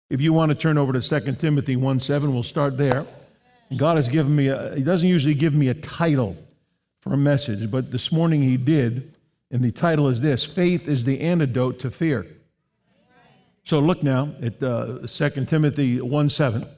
If you want to turn over to 2 Timothy 1:7, we'll start there. God has given me, He doesn't usually give me a title for a message, but this morning He did, and the title is this: Faith is the Antidote to Fear. So look now at 2 Timothy 1:7.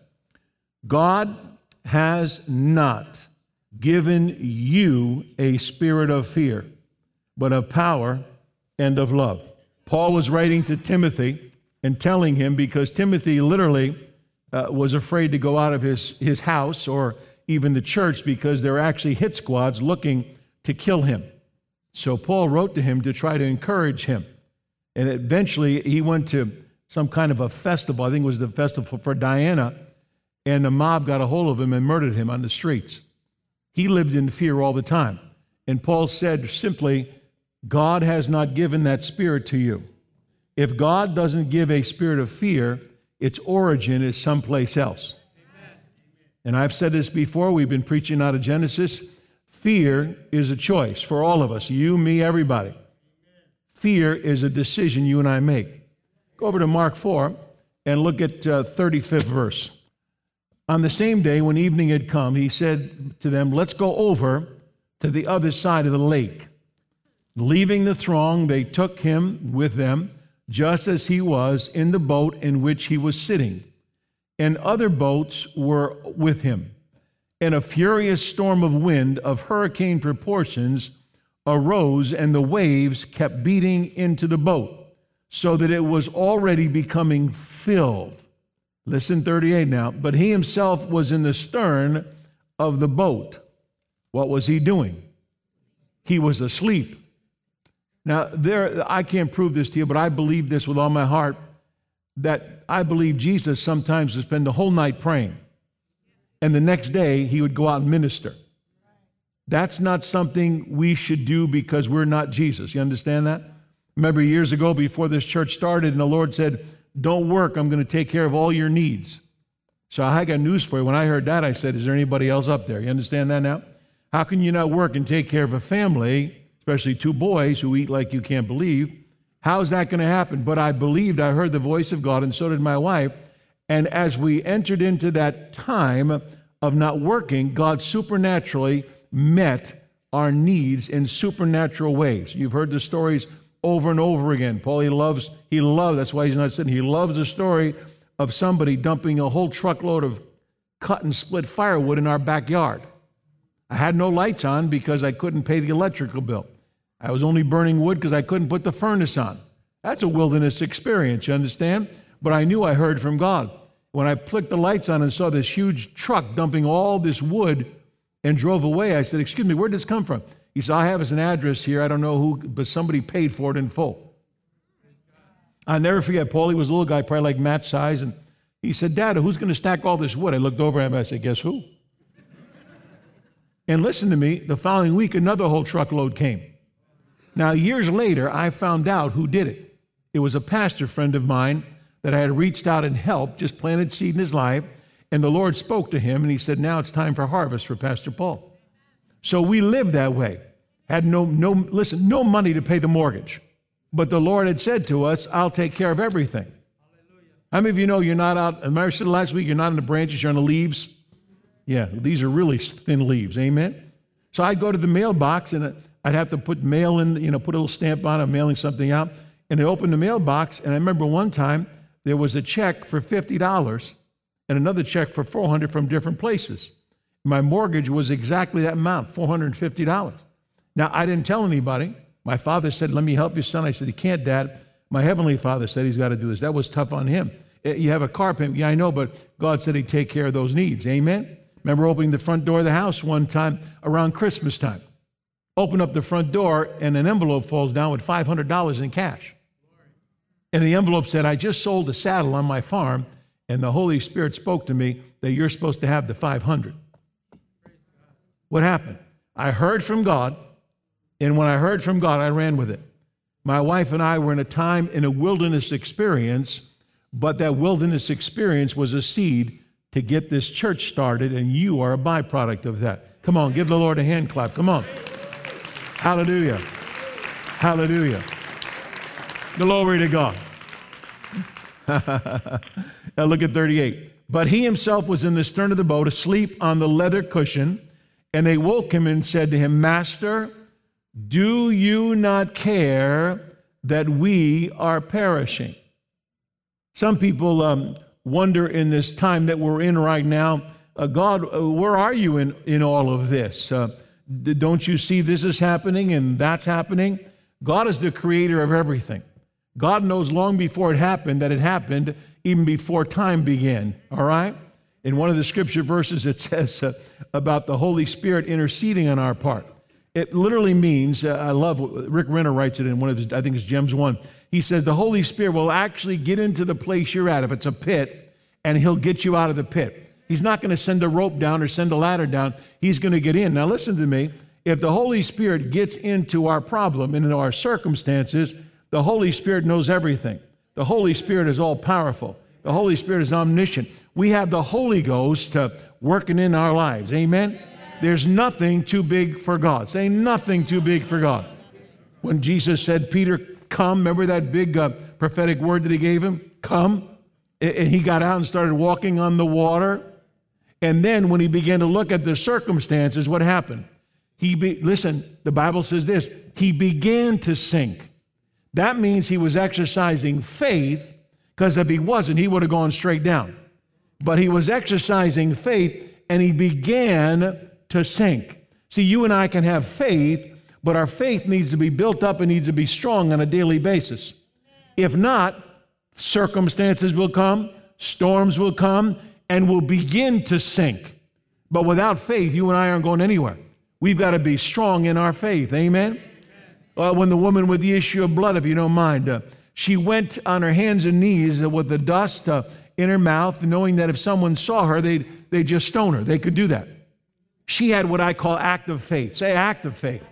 God has not given you a spirit of fear, but of power and of love. Paul was writing to Timothy and telling him, because Timothy literally was afraid to go out of his house or even the church, because there were actually hit squads looking to kill him. So Paul wrote to him to try to encourage him. And eventually he went to some kind of a festival. I think it was the festival for Diana, and the mob got a hold of him and murdered him on the streets. He lived in fear all the time. And Paul said simply, God has not given that spirit to you. If God doesn't give a spirit of fear, its origin is someplace else. Amen. And I've said this before, we've been preaching out of Genesis. Fear is a choice for all of us, you, me, everybody. Amen. Fear is a decision you and I make. Go over to Mark 4 and look at 35th verse. On the same day when evening had come, he said to them, let's go over to the other side of the lake. Leaving the throng, they took him with them, just as he was in the boat in which he was sitting. And other boats were with him. And a furious storm of wind of hurricane proportions arose, and the waves kept beating into the boat, so that it was already becoming filled. Listen, 38 now. But he himself was in the stern of the boat. What was he doing? He was asleep. Now, I can't prove this to you, but I believe this with all my heart, that I believe Jesus sometimes would spend the whole night praying, and the next day he would go out and minister. That's not something we should do because we're not Jesus. You understand that? Remember years ago before this church started, and the Lord said, don't work, I'm going to take care of all your needs. So I got news for you. When I heard that, I said, is there anybody else up there? You understand that now? How can you not work and take care of a family, especially two boys who eat like you can't believe? How's that going to happen? But I believed, I heard the voice of God, and so did my wife. And as we entered into that time of not working, God supernaturally met our needs in supernatural ways. You've heard the stories over and over again. Paul, he loves, that's why he's not sitting. He loves the story of somebody dumping a whole truckload of cut and split firewood in our backyard. I had no lights on because I couldn't pay the electrical bill. I was only burning wood because I couldn't put the furnace on. That's a wilderness experience, you understand? But I knew I heard from God. When I flicked the lights on and saw this huge truck dumping all this wood and drove away, I said, excuse me, where did this come from? He said, I have an address here. I don't know who, but somebody paid for it in full. I'll never forget, Paulie was a little guy, probably like Matt's size, and he said, Dad, who's going to stack all this wood? I looked over at him and I said, guess who? And listen to me, the following week, another whole truckload came. Now, years later, I found out who did it. It was a pastor friend of mine that I had reached out and helped, just planted seed in his life, and the Lord spoke to him, and he said, now it's time for harvest for Pastor Paul. So we lived that way. Had no money to pay the mortgage. But the Lord had said to us, I'll take care of everything. Hallelujah. How many of you know you're not out, as I said last week, you're not in the branches, you're on the leaves? Yeah, these are really thin leaves, amen? So I'd go to the mailbox, and I'd have to put mail in, put a little stamp on it, mailing something out, and I opened the mailbox, and I remember one time there was a check for $50 and another check for $400 from different places. My mortgage was exactly that amount, $450. Now, I didn't tell anybody. My father said, let me help you, son. I said, he can't, Dad. My heavenly Father said he's got to do this. That was tough on him. You have a car payment. Yeah, I know, but God said he'd take care of those needs. Amen? Remember opening the front door of the house one time around Christmas time. Open up the front door, and an envelope falls down with $500 in cash. And the envelope said, I just sold a saddle on my farm, and the Holy Spirit spoke to me that you're supposed to have the $500. What happened? I heard from God, and when I heard from God, I ran with it. My wife and I were in a time in a wilderness experience, but that wilderness experience was a seed to get this church started, and you are a byproduct of that. Come on, give the Lord a hand clap. Come on. Hallelujah. Hallelujah. Glory to God. Look at 38. But he himself was in the stern of the boat, asleep on the leather cushion, and they woke him and said to him, Master, do you not care that we are perishing? Some people wonder in this time that we're in right now, God, where are you in all of this? Don't you see this is happening and that's happening? God is the creator of everything. God knows long before it happened that it happened, even before time began, all right? In one of the scripture verses, it says about the Holy Spirit interceding on our part. It literally means, I love what Rick Renner writes it in one of his, I think it's Gems 1. He says the Holy Spirit will actually get into the place you're at, if it's a pit, and he'll get you out of the pit. He's not going to send a rope down or send a ladder down. He's going to get in. Now listen to me. If the Holy Spirit gets into our problem and into our circumstances, the Holy Spirit knows everything. The Holy Spirit is all powerful. The Holy Spirit is omniscient. We have the Holy Ghost working in our lives. Amen? There's nothing too big for God. Say nothing too big for God. When Jesus said, Peter, come, remember that big prophetic word that he gave him? Come. And he got out and started walking on the water. And then when he began to look at the circumstances, what happened? Listen, the Bible says this, he began to sink. That means he was exercising faith, because if he wasn't, he would have gone straight down. But he was exercising faith, and he began to sink. See, you and I can have faith, but our faith needs to be built up and needs to be strong on a daily basis. If not, circumstances will come, storms will come, and we'll begin to sink. But without faith, you and I aren't going anywhere. We've got to be strong in our faith. Amen? When the woman with the issue of blood, if you don't mind, she went on her hands and knees with the dust in her mouth, knowing that if someone saw her, they'd just stone her. They could do that. She had what I call active faith. Say active faith.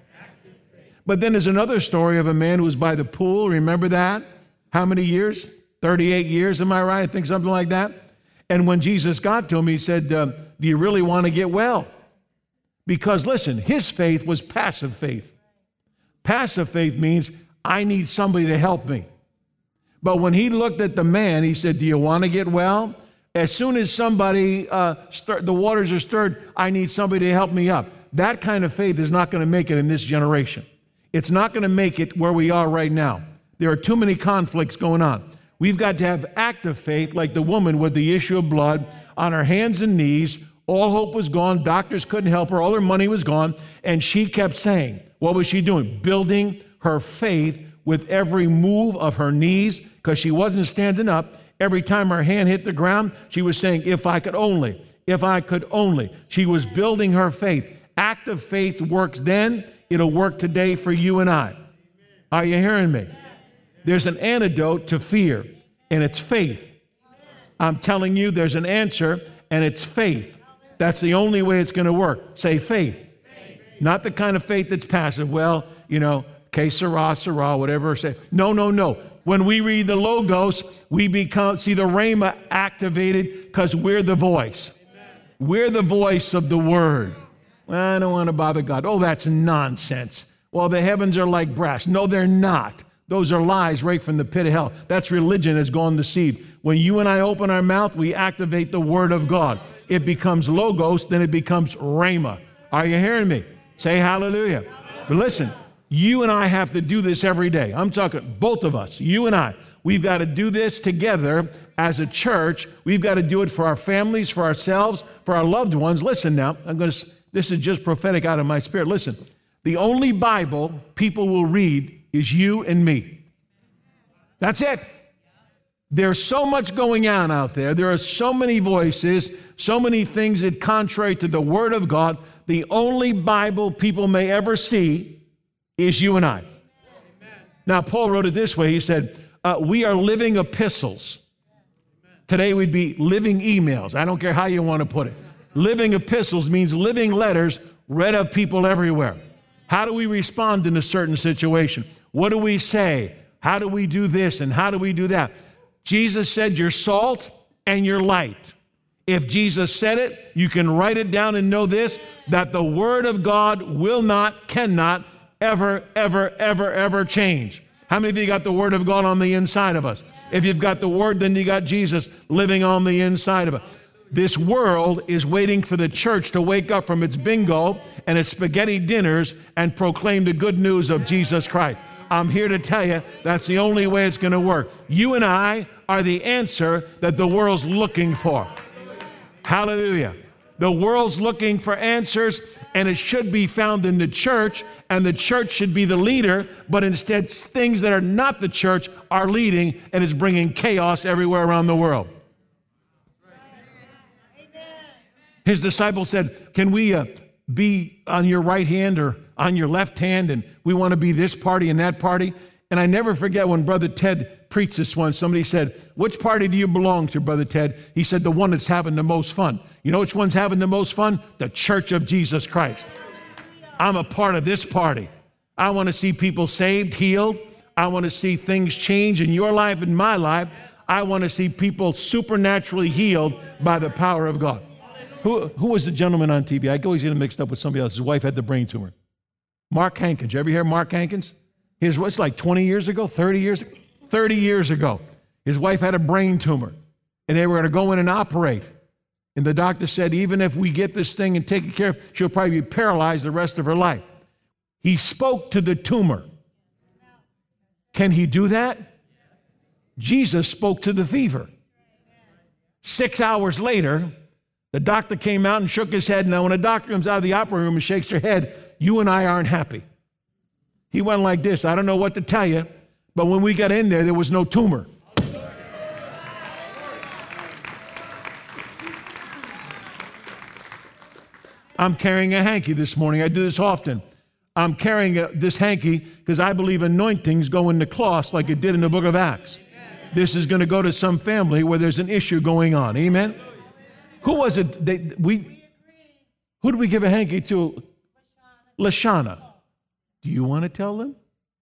But then there's another story of a man who was by the pool. Remember that? How many years? 38 years, am I right? I think something like that. And when Jesus got to him, he said, do you really want to get well? Because listen, his faith was passive faith. Passive faith means I need somebody to help me. But when he looked at the man, he said, do you want to get well? As soon as somebody, the waters are stirred, I need somebody to help me up. That kind of faith is not going to make it in this generation. It's not going to make it where we are right now. There are too many conflicts going on. We've got to have active faith like the woman with the issue of blood on her hands and knees. All hope was gone. Doctors couldn't help her. All her money was gone. And she kept saying, what was she doing? Building her faith with every move of her knees, because she wasn't standing up. Every time her hand hit the ground, she was saying, if I could only, if I could only. She was building her faith. Active faith works then. It'll work today for you and I. Are you hearing me? There's an antidote to fear, and it's faith. I'm telling you, there's an answer, and it's faith. That's the only way it's going to work. Say faith. Not the kind of faith that's passive. Well, you know, que sera, whatever. Say no. When we read the Logos, we see the Rhema activated because we're the voice. We're the voice of the Word. Well, I don't want to bother God. Oh, that's nonsense. Well, the heavens are like brass. No, they're not. Those are lies right from the pit of hell. That's religion that's gone to seed. When you and I open our mouth, we activate the Word of God. It becomes Logos, then it becomes Rhema. Are you hearing me? Say hallelujah. But listen, you and I have to do this every day. I'm talking both of us, you and I. We've got to do this together as a church. We've got to do it for our families, for ourselves, for our loved ones. Listen now, this is just prophetic out of my spirit. Listen, the only Bible people will read is you and me. That's it. There's so much going on out there. There are so many voices, so many things that contrary to the Word of God. The only Bible people may ever see is you and I. Now, Paul wrote it this way. He said, we are living epistles. Today we'd be living emails. I don't care how you want to put it. Living epistles means living letters read of people everywhere. How do we respond in a certain situation? What do we say? How do we do this and how do we do that? Jesus said you're salt and you're light. If Jesus said it, you can write it down and know this, that the Word of God will not, cannot, ever change. How many of you got the Word of God on the inside of us? If you've got the Word, then you got Jesus living on the inside of us. This world is waiting for the church to wake up from its bingo and its spaghetti dinners and proclaim the good news of Jesus Christ. I'm here to tell you that's the only way it's going to work. You and I are the answer that the world's looking for. Hallelujah. The world's looking for answers, and it should be found in the church, and the church should be the leader, but instead things that are not the church are leading, and it's bringing chaos everywhere around the world. His disciples said, can we be on your right hand or on your left hand, and we want to be this party and that party? And I never forget when Brother Ted preached this one, somebody said, which party do you belong to, Brother Ted? He said, the one that's having the most fun. You know which one's having the most fun? The Church of Jesus Christ. I'm a part of this party. I want to see people saved, healed. I want to see things change in your life and my life. I want to see people supernaturally healed by the power of God. Who was the gentleman on TV? I always get him mixed up with somebody else. His wife had the brain tumor. Mark Hankins. You ever hear Mark Hankins? It's like 20 years ago, 30 years ago? 30 years ago. His wife had a brain tumor, and they were going to go in and operate. And the doctor said, even if we get this thing and take it care of, she'll probably be paralyzed the rest of her life. He spoke to the tumor. Can he do that? Jesus spoke to the fever. 6 hours later, the doctor came out and shook his head. Now, when a doctor comes out of the operating room and shakes her head, you and I aren't happy. He went like this. I don't know what to tell you, but when we got in there was no tumor. I'm carrying a hanky this morning. I do this often. I'm carrying this hanky because I believe anointings go in the cloths like it did in the book of Acts. This is going to go to some family where there's an issue going on. Amen? Who was it? Who did we give a hanky to? Lashana. Do you want to tell them?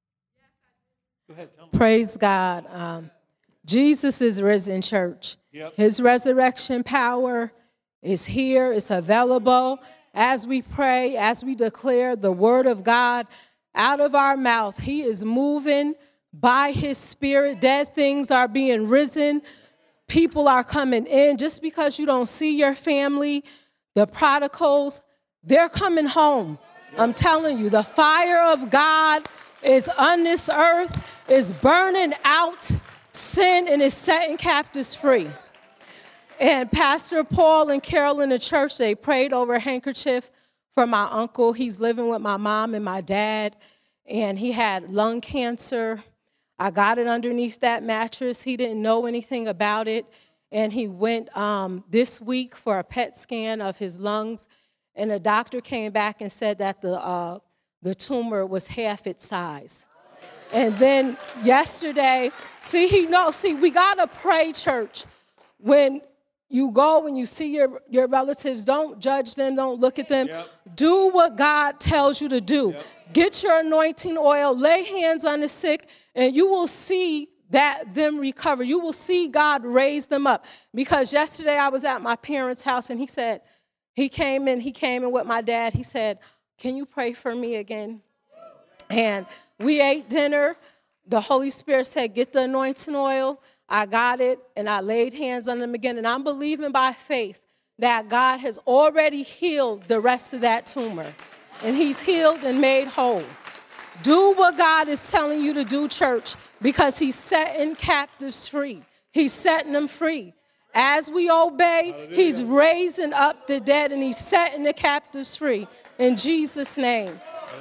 Go ahead, tell them. Praise God. Jesus is risen, church. Yep. His resurrection power is here. It's available. As we pray, as we declare the word of God out of our mouth, he is moving by his spirit. Dead things are being risen. People are coming in. Just because you don't see your family, the prodigals, they're coming home. I'm telling you, the fire of God is on this earth, is burning out sin, and is setting captives free. And Pastor Paul and Carol in the church, they prayed over a handkerchief for my uncle. He's living with my mom and my dad, and he had lung cancer. I got it underneath that mattress. He didn't know anything about it, and he went this week for a PET scan of his lungs, and the doctor came back and said that the tumor was half its size. And then yesterday, we got to pray, church. When you go, when you see your relatives, don't judge them, don't look at them. Yep. Do what God tells you to do. Yep. Get your anointing oil, lay hands on the sick, and you will see them recover. You will see God raise them up. Because yesterday I was at my parents' house, and he came in with my dad. He said, can you pray for me again? And we ate dinner. The Holy Spirit said, get the anointing oil. I got it, and I laid hands on them again. And I'm believing by faith that God has already healed the rest of that tumor. And he's healed and made whole. Do what God is telling you to do, church, because he's setting captives free. He's setting them free. As we obey, hallelujah, he's raising up the dead, and he's setting the captives free. In Jesus' name.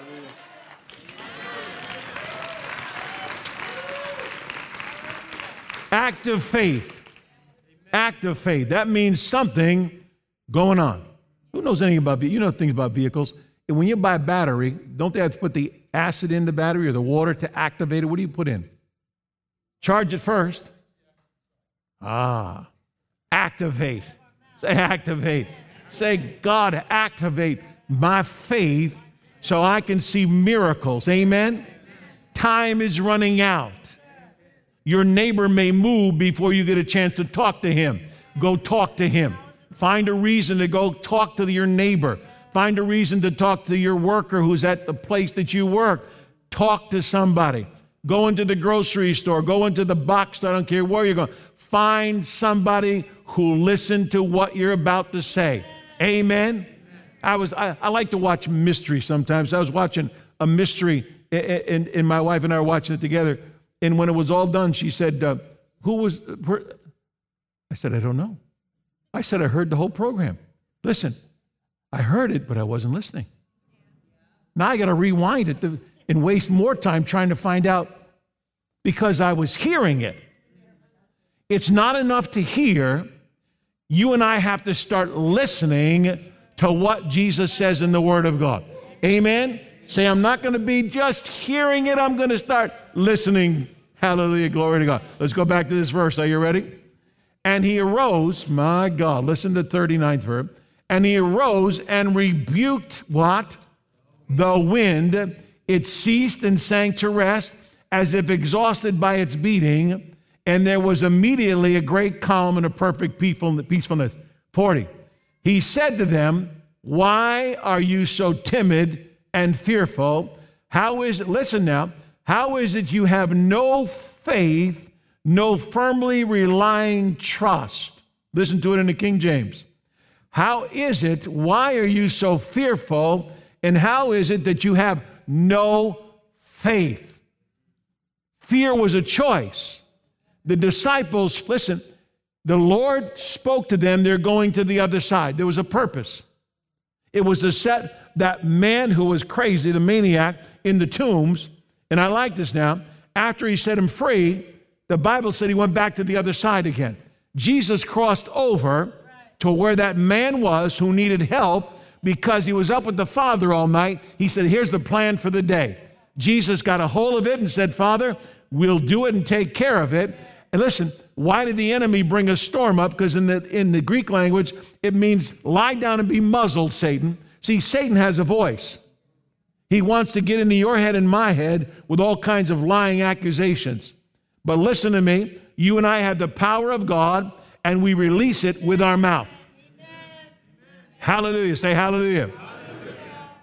Act of faith. Act of faith. That means something going on. Who knows anything about vehicles? You know things about vehicles. And when you buy a battery, don't they have to put the acid in the battery or the water to activate it? What do you put in? Charge it first. Activate. Say activate. Say, God, activate my faith so I can see miracles. Amen? Time is running out. Your neighbor may move before you get a chance to talk to him. Go talk to him. Find a reason to go talk to your neighbor. Find a reason to talk to your worker who's at the place that you work. Talk to somebody. Go into the grocery store. Go into the box store. I don't care where you're going. Find somebody who listen to what you're about to say. Amen? I like to watch mystery sometimes. I was watching a mystery, and my wife and I were watching it together. And when it was all done, she said, who was... I said, I don't know. I said, I heard the whole program. Listen, I heard it, but I wasn't listening. Now I got to rewind it and waste more time trying to find out because I was hearing it. It's not enough to hear. You and I have to start listening to what Jesus says in the Word of God. Amen? Say, I'm not going to be just hearing it. I'm going to start listening. Hallelujah, glory to God. Let's go back to this verse. Are you ready? And he arose, my God, listen to the 39th verse. And he arose and rebuked what? The wind. It ceased and sank to rest as if exhausted by its beating. And there was immediately a great calm and a perfect peacefulness. 40. He said to them, why are you so timid and fearful? Listen now, how is it you have no faith, no firmly relying trust? Listen to it in the King James. How is it, why are you so fearful, and how is it that you have no faith? Fear was a choice. The disciples, listen, the Lord spoke to them, they're going to the other side. There was a purpose. It was to set that man who was crazy, the maniac, in the tombs. And I like this now. After he set him free, the Bible said he went back to the other side again. Jesus crossed over to where that man was who needed help because he was up with the Father all night. He said, here's the plan for the day. Jesus got a hold of it and said, Father, we'll do it and take care of it. And listen, why did the enemy bring a storm up? Because in the Greek language, it means lie down and be muzzled, Satan. See, Satan has a voice. He wants to get into your head and my head with all kinds of lying accusations. But listen to me, you and I have the power of God, and we release it with our mouth. Amen. Hallelujah. Say hallelujah. Hallelujah.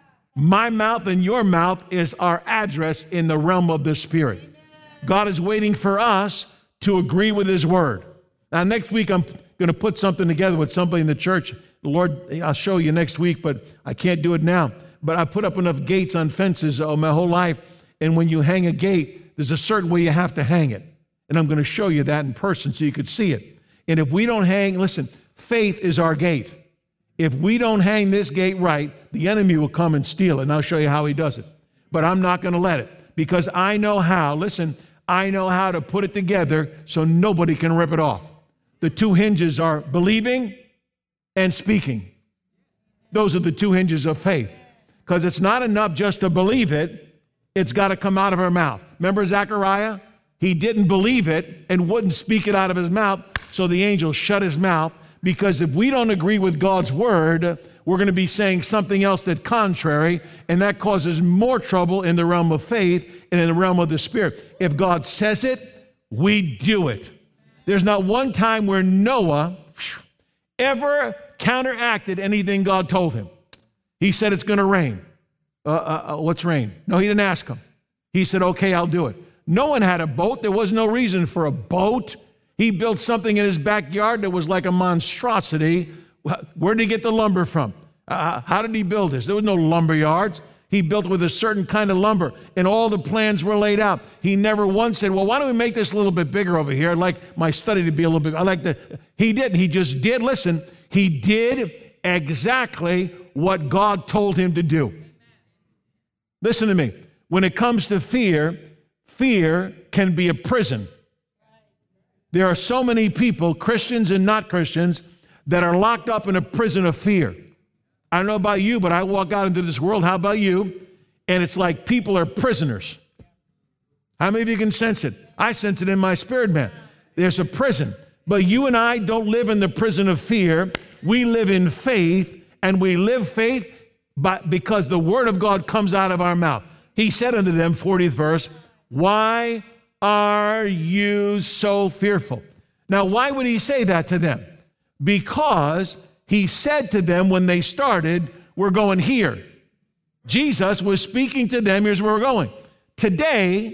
My mouth and your mouth is our address in the realm of the Spirit. Amen. God is waiting for us to agree with His Word. Now, next week, I'm going to put something together with somebody in the church. The Lord, I'll show you next week, but I can't do it now. But I put up enough gates on fences my whole life, and when you hang a gate, there's a certain way you have to hang it. And I'm going to show you that in person so you could see it. And if we don't hang, listen, faith is our gate. If we don't hang this gate right, the enemy will come and steal it. And I'll show you how he does it. But I'm not going to let it because I know how, listen, I know how to put it together so nobody can rip it off. The two hinges are believing and speaking. Those are the two hinges of faith. Because it's not enough just to believe it. It's got to come out of our mouth. Remember Zechariah? He didn't believe it and wouldn't speak it out of his mouth, so the angel shut his mouth, because if we don't agree with God's word, we're going to be saying something else that's contrary, and that causes more trouble in the realm of faith and in the realm of the Spirit. If God says it, we do it. There's not one time where Noah ever counteracted anything God told him. He said it's going to rain. What's rain? No, he didn't ask him. He said, okay, I'll do it. No one had a boat. There was no reason for a boat. He built something in his backyard that was like a monstrosity. Where did he get the lumber from? How did he build this? There was no lumber yards. He built with a certain kind of lumber, and all the plans were laid out. He never once said, well, why don't we make this a little bit bigger over here? I'd like my study to be a little bit, He didn't. He just did. Listen, he did exactly what God told him to do. Listen to me. When it comes to fear, fear can be a prison. There are so many people, Christians and not Christians, that are locked up in a prison of fear. I don't know about you, but I walk out into this world, how about you? And it's like people are prisoners. How many of you can sense it? I sense it in my spirit, man. There's a prison. But you and I don't live in the prison of fear. We live in faith, and we live faith because the word of God comes out of our mouth. He said unto them, 40th verse, why are you so fearful? Now, why would he say that to them? Because he said to them when they started, we're going here. Jesus was speaking to them, here's where we're going. Today,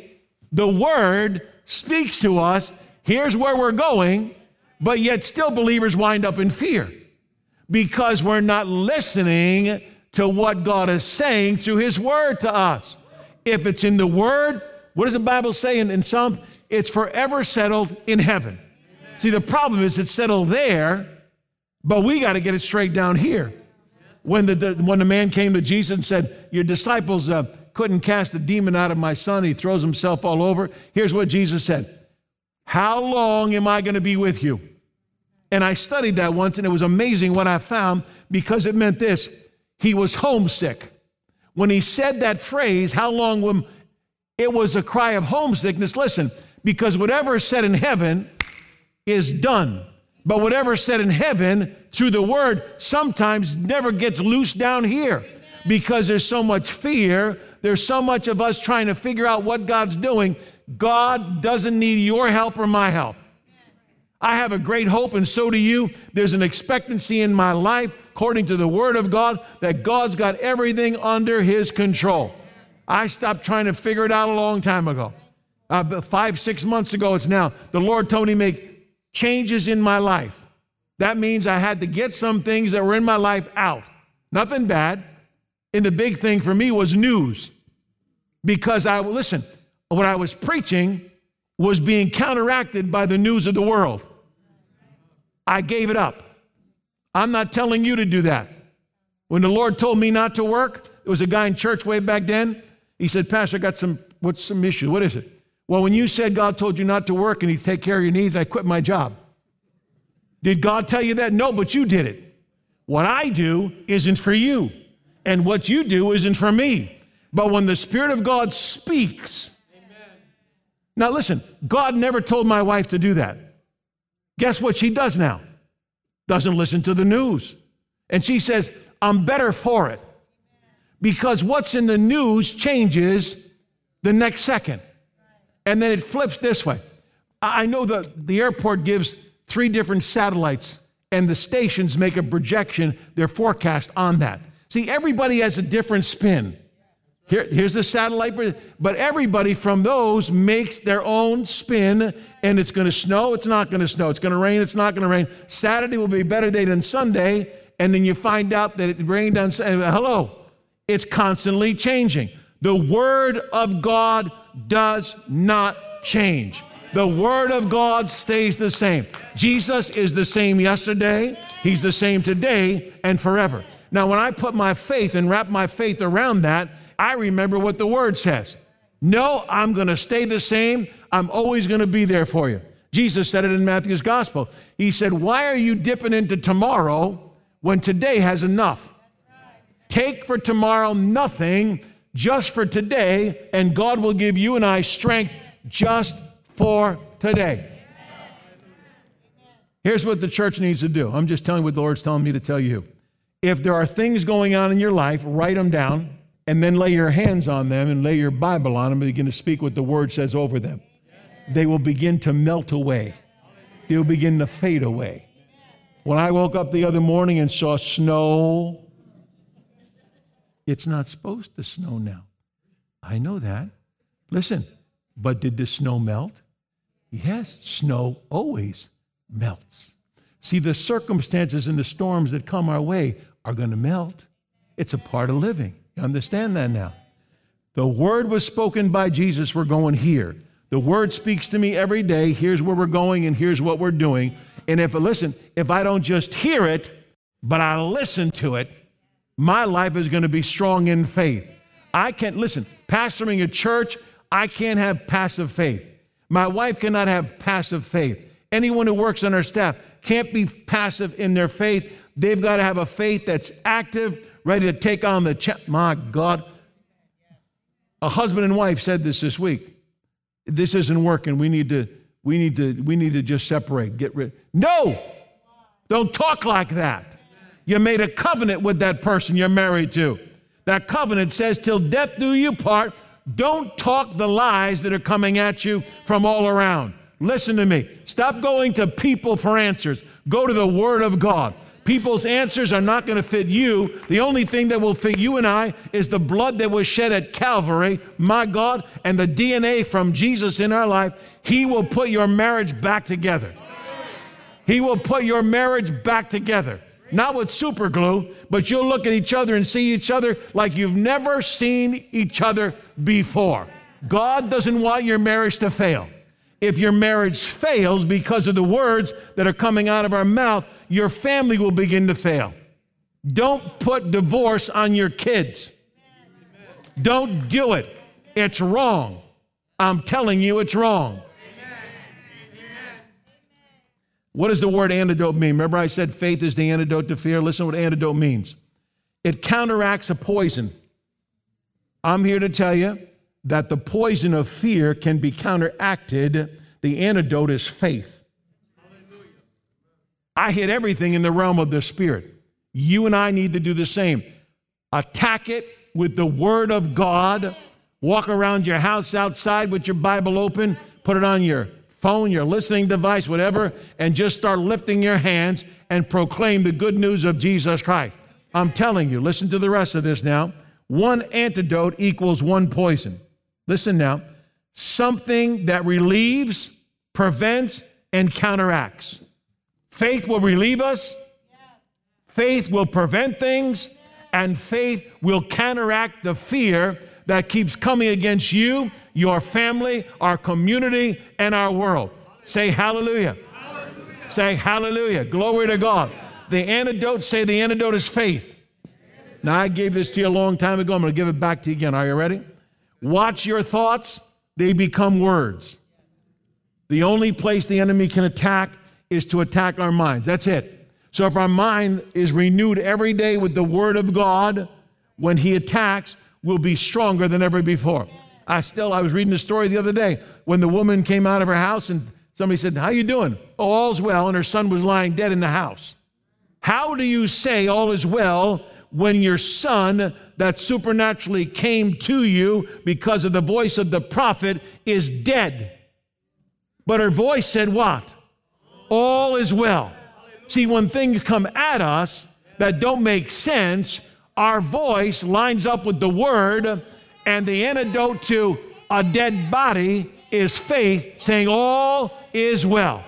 The Word speaks to us. Here's where we're going, but yet still believers wind up in fear because we're not listening to what God is saying through His Word to us. If it's in the Word, what does the Bible say in Psalms? It's forever settled in heaven. Amen. See, the problem is it's settled there, but we got to get it straight down here. When the man came to Jesus and said, your disciples couldn't cast a demon out of my son, he throws himself all over. Here's what Jesus said. How long am I going to be with you? And I studied that once, and it was amazing what I found because it meant this. He was homesick. When he said that phrase, how long will, it was a cry of homesickness. Listen, because whatever is said in heaven is done. But whatever is said in heaven through the Word sometimes never gets loose down here because there's so much fear. There's so much of us trying to figure out what God's doing. God doesn't need your help or my help. I have a great hope, and so do you. There's an expectancy in my life, according to the Word of God, that God's got everything under His control. I stopped trying to figure it out a long time ago. 5-6 months ago, it's now. The Lord told me to make changes in my life. That means I had to get some things that were in my life out. Nothing bad. And the big thing for me was news. Because what I was preaching was being counteracted by the news of the world. I gave it up. I'm not telling you to do that. When the Lord told me not to work, there was a guy in church way back then. He said, Pastor, I got some issue. What is it? Well, when you said God told you not to work and He'd take care of your needs, I quit my job. Did God tell you that? No, but you did it. What I do isn't for you. And what you do isn't for me. But when the Spirit of God speaks, now listen, God never told my wife to do that. Guess what she does now? Doesn't listen to the news. And she says, I'm better for it. Because what's in the news changes the next second. And then it flips this way. I know the airport gives 3 different satellites, and the stations make a projection, their forecast on that. See, everybody has a different spin. Here's the satellite, but everybody from those makes their own spin, and it's going to snow, it's not going to snow. It's going to rain, it's not going to rain. Saturday will be a better day than Sunday, and then you find out that it rained on Sunday. Hello. It's constantly changing. The Word of God does not change. The Word of God stays the same. Jesus is the same yesterday, He's the same today, and forever. Now, when I put my faith and wrap my faith around that, I remember what the Word says. No, I'm going to stay the same. I'm always going to be there for you. Jesus said it in Matthew's Gospel. He said, why are you dipping into tomorrow when today has enough? Take for tomorrow nothing, just for today, and God will give you and I strength just for today. Here's what the church needs to do. I'm just telling you what the Lord's telling me to tell you. If there are things going on in your life, write them down, and then lay your hands on them and lay your Bible on them and begin to speak what the Word says over them. They will begin to melt away. They will begin to fade away. When I woke up the other morning and saw snow, it's not supposed to snow now. I know that. Listen, but did the snow melt? Yes, snow always melts. See, the circumstances and the storms that come our way are going to melt. It's a part of living. You understand that now? The Word was spoken by Jesus. We're going here. The Word speaks to me every day. Here's where we're going and here's what we're doing. And if I don't just hear it, but I listen to it, my life is going to be strong in faith. Pastoring a church, I can't have passive faith. My wife cannot have passive faith. Anyone who works on our staff can't be passive in their faith. They've got to have a faith that's active, ready to take on the challenge. My God. A husband and wife said this week. This isn't working. We need to just separate, get rid. No! Don't talk like that. You made a covenant with that person you're married to. That covenant says, till death do you part. Don't talk the lies that are coming at you from all around. Listen to me. Stop going to people for answers. Go to the Word of God. People's answers are not going to fit you. The only thing that will fit you and I is the blood that was shed at Calvary, my God, and the DNA from Jesus in our life. He will put your marriage back together. He will put your marriage back together. Not with super glue, but you'll look at each other and see each other like you've never seen each other before. God doesn't want your marriage to fail. If your marriage fails because of the words that are coming out of our mouth, your family will begin to fail. Don't put divorce on your kids. Don't do it. It's wrong. I'm telling you, it's wrong. What does the word antidote mean? Remember I said faith is the antidote to fear? Listen to what antidote means. It counteracts a poison. I'm here to tell you that the poison of fear can be counteracted. The antidote is faith. I hit everything in the realm of the Spirit. You and I need to do the same. Attack it with the Word of God. Walk around your house outside with your Bible open. Put it on your phone, your listening device, whatever, and just start lifting your hands and proclaim the good news of Jesus Christ. I'm telling you, listen to the rest of this now. One antidote equals one poison. Listen now. Something that relieves, prevents, and counteracts. Faith will relieve us. Faith will prevent things. And faith will counteract the fear that keeps coming against you, your family, our community, and our world. Say hallelujah. Hallelujah. Say hallelujah. Glory to God. The antidote, say the antidote is faith. Now, I gave this to you a long time ago. I'm going to give it back to you again. Are you ready? Watch your thoughts. They become words. The only place the enemy can attack is to attack our minds. That's it. So if our mind is renewed every day with the Word of God, when he attacks, we'll be stronger than ever before. I was reading the story the other day when the woman came out of her house and somebody said, "How you doing?" "Oh, all's well," and her son was lying dead in the house. How do you say all is well when your son that supernaturally came to you because of the voice of the prophet is dead? But her voice said what? All is well. See, when things come at us that don't make sense, our voice lines up with the word, and the antidote to a dead body is faith, saying all is well.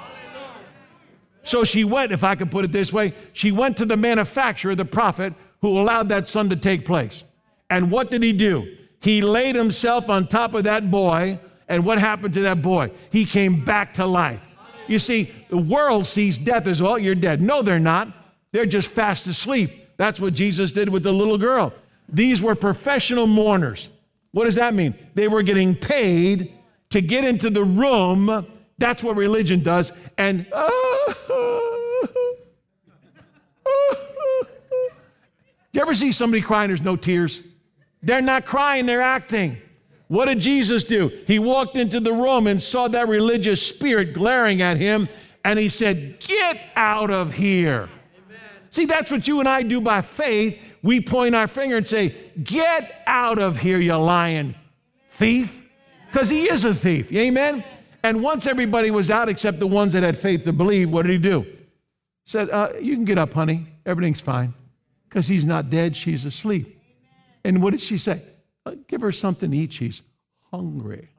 So she went, if I could put it this way, she went to the manufacturer, the prophet, who allowed that son to take place. And what did he do? He laid himself on top of that boy, and what happened to that boy? He came back to life. You see, the world sees death as, "Oh, you're dead." No, they're not. They're just fast asleep. That's what Jesus did with the little girl. These were professional mourners. What does that mean? They were getting paid to get into the room. That's what religion does. And you ever see somebody crying, there's no tears? They're not crying, they're acting. What did Jesus do? He walked into the room and saw that religious spirit glaring at him, and he said, "Get out of here." Amen. See, that's what you and I do by faith. We point our finger and say, "Get out of here, you lying thief," because he is a thief. Amen? And once everybody was out except the ones that had faith to believe, what did he do? He said, "You can get up, honey. Everything's fine." Because he's not dead, she's asleep. And what did she say? "Give her something to eat. She's hungry."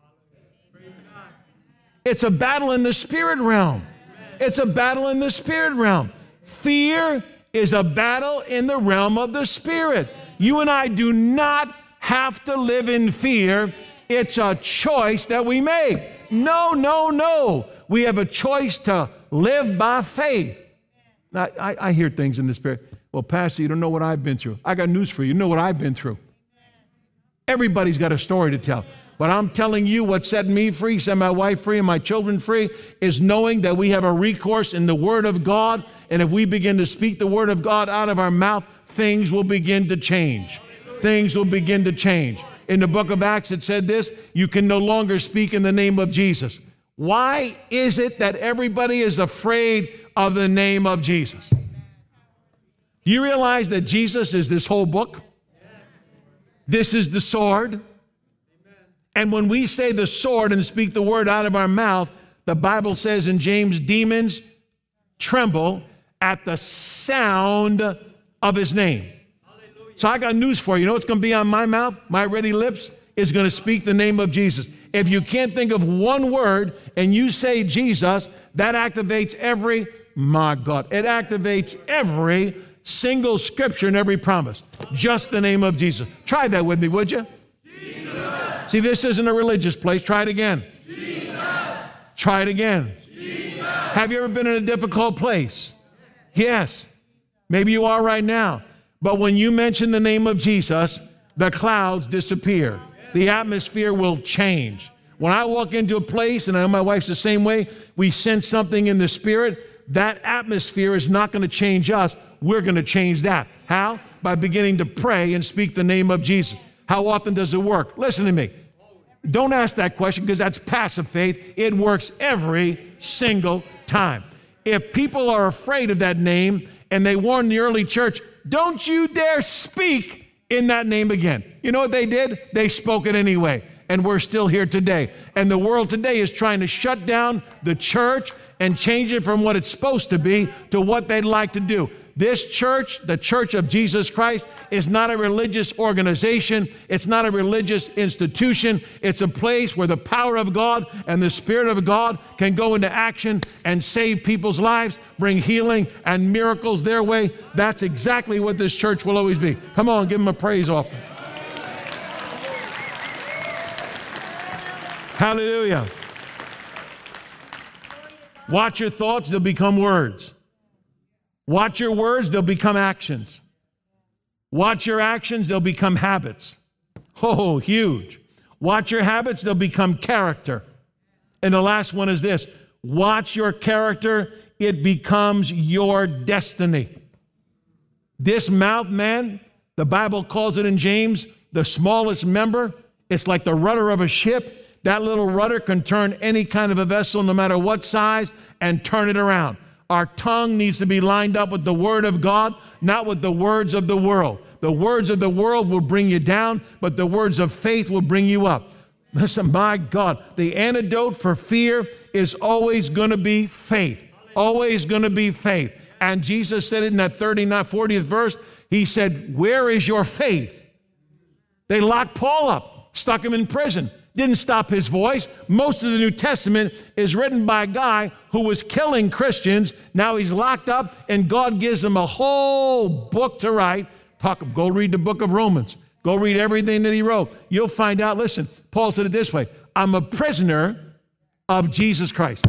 It's a battle in the spirit realm. It's a battle in the spirit realm. Fear is a battle in the realm of the spirit. You and I do not have to live in fear. It's a choice that we make. No. We have a choice to live by faith. Now, I hear things in the spirit. "Well, Pastor, you don't know what I've been through." I got news for you. You know what I've been through. Everybody's got a story to tell. But I'm telling you what set me free, set my wife free, and my children free, is knowing that we have a recourse in the Word of God. And if we begin to speak the Word of God out of our mouth, things will begin to change. Things will begin to change. In the book of Acts, it said this: you can no longer speak in the name of Jesus. Why is it that everybody is afraid of the name of Jesus? Do you realize that Jesus is this whole book? This is the sword. And when we say the sword and speak the word out of our mouth, the Bible says in James, demons tremble at the sound of his name. So I got news for you. You know what's going to be on my mouth? My ready lips is going to speak the name of Jesus. If you can't think of one word and you say Jesus, that activates my God, it activates every single scripture and every promise. Just the name of Jesus. Try that with me, would you? Jesus. See, this isn't a religious place. Try it again. Jesus. Try it again. Jesus. Have you ever been in a difficult place? Yes. Maybe you are right now. But when you mention the name of Jesus, the clouds disappear. The atmosphere will change. When I walk into a place, and I know my wife's the same way, we sense something in the spirit, that atmosphere is not going to change us. We're going to change that. How? By beginning to pray and speak the name of Jesus. How often does it work? Listen to me. Don't ask that question because that's passive faith. It works every single time. If people are afraid of that name and they warn the early church, don't you dare speak in that name again. You know what they did? They spoke it anyway. And we're still here today. And the world today is trying to shut down the church and change it from what it's supposed to be to what they'd like to do. This church, the Church of Jesus Christ, is not a religious organization. It's not a religious institution. It's a place where the power of God and the Spirit of God can go into action and save people's lives, bring healing and miracles their way. That's exactly what this church will always be. Come on, give them a praise offering. Hallelujah. Watch your thoughts, they'll become words. Watch your words, they'll become actions. Watch your actions, they'll become habits. Oh, huge. Watch your habits, they'll become character. And the last one is this. Watch your character, it becomes your destiny. This mouth, man, the Bible calls it in James, the smallest member. It's like the rudder of a ship. That little rudder can turn any kind of a vessel, no matter what size, and turn it around. Our tongue needs to be lined up with the Word of God, not with the words of the world. The words of the world will bring you down, but the words of faith will bring you up. Listen, my God, the antidote for fear is always going to be faith. Always going to be faith. And Jesus said it in that 40th verse. He said, where is your faith? They locked Paul up, stuck him in prison. Didn't stop his voice. Most of the New Testament is written by a guy who was killing Christians. Now he's locked up, and God gives him a whole book to write. Go read the book of Romans. Go read everything that he wrote. You'll find out, listen, Paul said it this way, I'm a prisoner of Jesus Christ.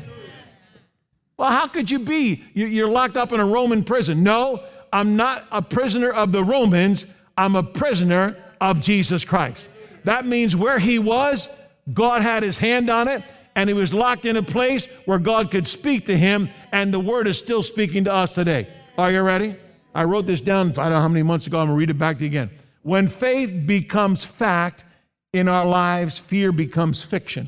Well, how could you be? You're locked up in a Roman prison. No, I'm not a prisoner of the Romans. I'm a prisoner of Jesus Christ. That means where he was, God had his hand on it, and he was locked in a place where God could speak to him, and the word is still speaking to us today. Are you ready? I wrote this down, I don't know how many months ago. I'm going to read it back to you again. When faith becomes fact in our lives, fear becomes fiction.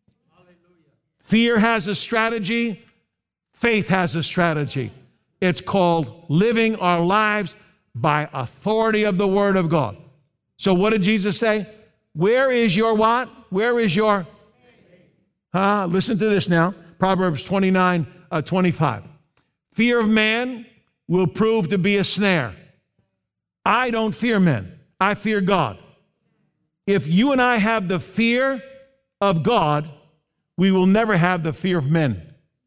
Fear has a strategy. Faith has a strategy. It's called living our lives by authority of the Word of God. So what did Jesus say? Where is your what? Where is your? Listen to this now. Proverbs 29:25. Fear of man will prove to be a snare. I don't fear men. I fear God. If you and I have the fear of God, we will never have the fear of men.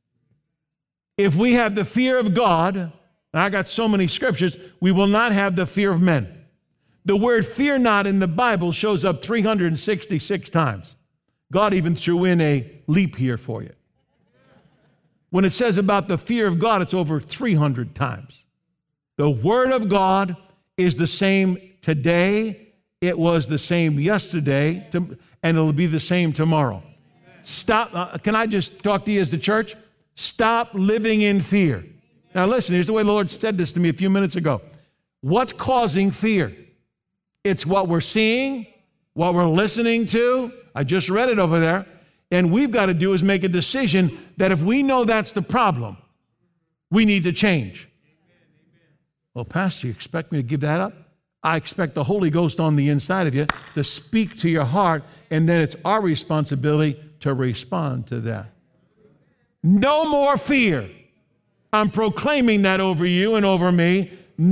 If we have the fear of God, and I got so many scriptures, we will not have the fear of men. The word fear not in the Bible shows up 366 times. God even threw in a leap year for you. When it says about the fear of God, it's over 300 times. The Word of God is the same today. It was the same yesterday, and it'll be the same tomorrow. Stop. Can I just talk to you as the church? Stop living in fear. Now listen, here's the way the Lord said this to me a few minutes ago. What's causing fear? It's what we're seeing, what we're listening to. I just read it over there. And we've got to do is make a decision that if we know that's the problem, we need to change. Well, Pastor, you expect me to give that up? I expect the Holy Ghost on the inside of you to speak to your heart, and then it's our responsibility to respond to that. No more fear. I'm proclaiming that over you and over me.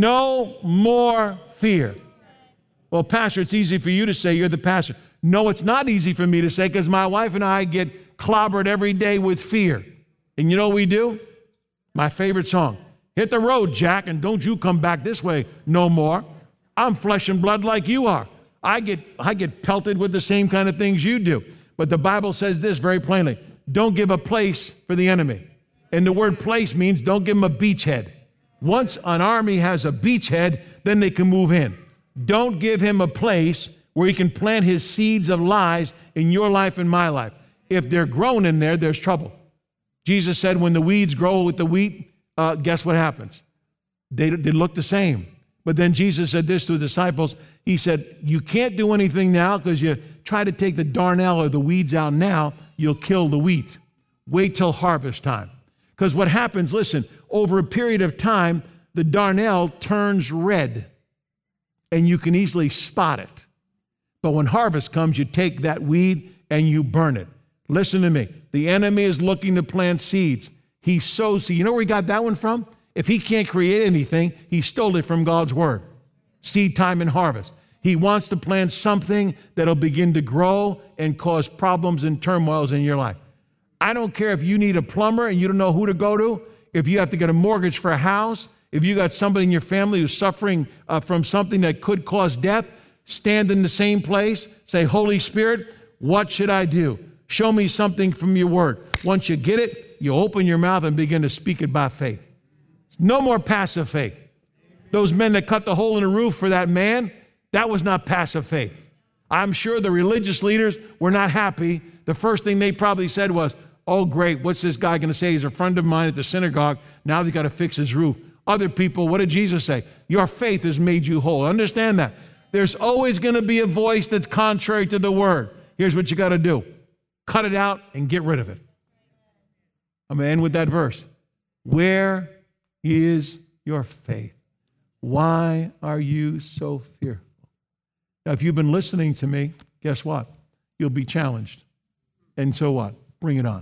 No more fear. Well, Pastor, it's easy for you to say, you're the pastor. No, it's not easy for me to say, because my wife and I get clobbered every day with fear. And you know what we do? My favorite song, hit the road, Jack, and don't you come back this way no more. I'm flesh and blood like you are. I get pelted with the same kind of things you do. But the Bible says this very plainly, don't give a place for the enemy. And the word place means don't give him a beachhead. Once an army has a beachhead, then they can move in. Don't give him a place where he can plant his seeds of lies in your life and my life. If they're grown in there, there's trouble. Jesus said when the weeds grow with the wheat, guess what happens? They look the same. But then Jesus said this to the disciples. He said, you can't do anything now because you try to take the darnel or the weeds out now, you'll kill the wheat. Wait till harvest time. Because what happens, listen, over a period of time, the darnel turns red and you can easily spot it. But when harvest comes, you take that weed and you burn it. Listen to me. The enemy is looking to plant seeds. He sows seed. You know where he got that one from? If he can't create anything, he stole it from God's word. Seed time and harvest. He wants to plant something that'll begin to grow and cause problems and turmoils in your life. I don't care if you need a plumber and you don't know who to go to, if you have to get a mortgage for a house, if you got somebody in your family who's suffering from something that could cause death, stand in the same place, say, Holy Spirit, what should I do? Show me something from your word. Once you get it, you open your mouth and begin to speak it by faith. No more passive faith. Those men that cut the hole in the roof for that man, that was not passive faith. I'm sure the religious leaders were not happy. The first thing they probably said was, oh, great, what's this guy going to say? He's a friend of mine at the synagogue. Now he's got to fix his roof. Other people, what did Jesus say? Your faith has made you whole. Understand that. There's always going to be a voice that's contrary to the word. Here's what you got to do. Cut it out and get rid of it. I'm going to end with that verse. Where is your faith? Why are you so fearful? Now, if you've been listening to me, guess what? You'll be challenged. And so what? Bring it on.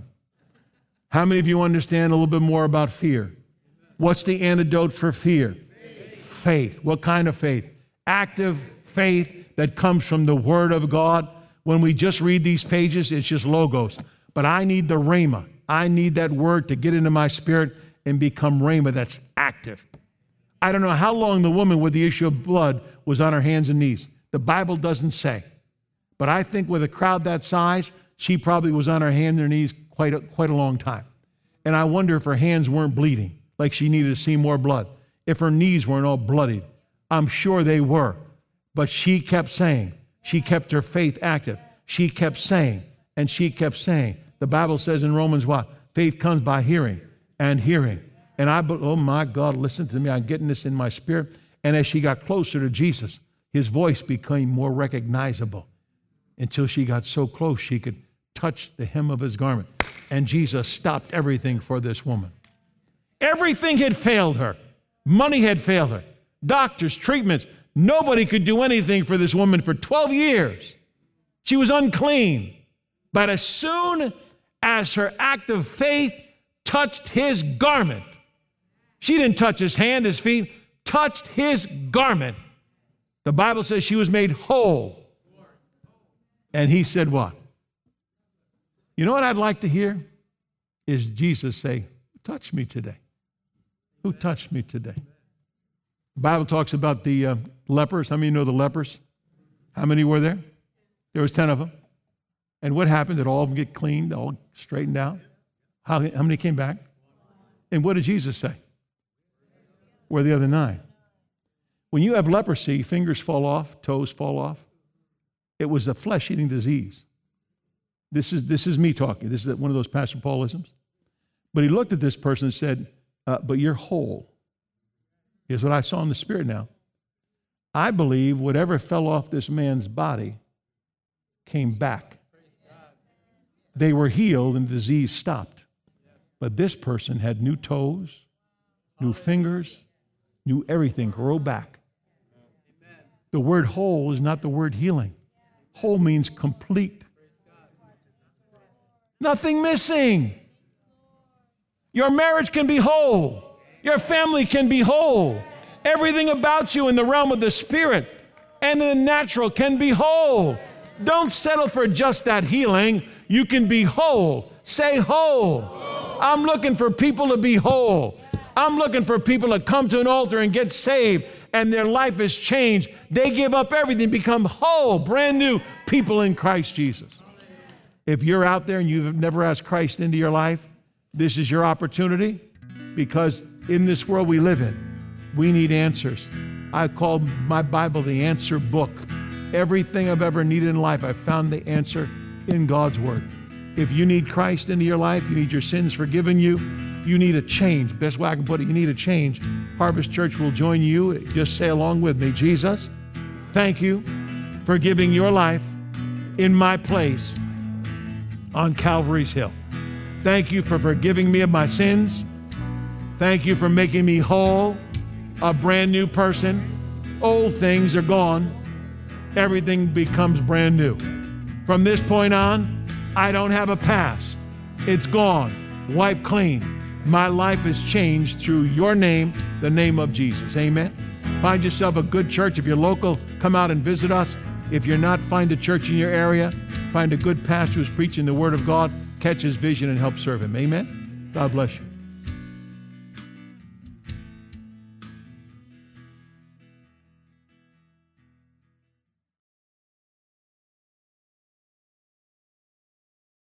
How many of you understand a little bit more about fear? What's the antidote for fear? Faith. What kind of faith? Active faith that comes from the Word of God. When we just read these pages, it's just logos. But I need the rhema. I need that word to get into my spirit and become rhema that's active. I don't know how long the woman with the issue of blood was on her hands and knees. The Bible doesn't say. But I think with a crowd that size, she probably was on her hands and her knees quite a long time. And I wonder if her hands weren't bleeding, like she needed to see more blood. If her knees weren't all bloodied. I'm sure they were. But she kept saying. She kept her faith active. She kept saying, and she kept saying. The Bible says in Romans what? Faith comes by hearing and hearing. And oh my God, listen to me. I'm getting this in my spirit. And as she got closer to Jesus, his voice became more recognizable until she got so close she could touch the hem of his garment. And Jesus stopped everything for this woman. Everything had failed her. Money had failed her. Doctors, treatments. Nobody could do anything for this woman for 12 years. She was unclean. But as soon as her act of faith touched his garment, she didn't touch his hand, his feet, touched his garment. The Bible says she was made whole. And he said what? You know what I'd like to hear? Is Jesus say, touch me today. Who touched me today? The Bible talks about the lepers. How many know the lepers? How many were there? There was 10 of them. And what happened? Did all of them get cleaned, all straightened out? How many came back? And what did Jesus say? Where are the other 9? When you have leprosy, fingers fall off, toes fall off. It was a flesh-eating disease. This is me talking. This is one of those Pastor Paulisms. But he looked at this person and said, but you're whole. Here's what I saw in the Spirit now. I believe whatever fell off this man's body came back. They were healed and the disease stopped. But this person had new toes, new fingers, new everything grow back. The word whole is not the word healing. Whole means complete. Nothing missing. Your marriage can be whole. Your family can be whole. Everything about you in the realm of the spirit and in the natural can be whole. Don't settle for just that healing. You can be whole. Say whole. I'm looking for people to be whole. I'm looking for people to come to an altar and get saved and their life is changed. They give up everything, become whole, brand new people in Christ Jesus. If you're out there and you've never asked Christ into your life, this is your opportunity, because in this world we live in, we need answers. I call my Bible the answer book. Everything I've ever needed in life, I've found the answer in God's Word. If you need Christ into your life, you need your sins forgiven you need a change. Best way I can put it, you need a change. Harvest Church will join you. Just say along with me, Jesus, thank you for giving your life in my place on Calvary's Hill. Thank you for forgiving me of my sins. Thank you for making me whole, a brand new person. Old things are gone. Everything becomes brand new. From this point on, I don't have a past. It's gone, wiped clean. My life is changed through your name, the name of Jesus. Amen. Find yourself a good church. If you're local, come out and visit us. If you're not, find a church in your area. Find a good pastor who's preaching the Word of God. Catch his vision and help serve him. Amen. God bless you.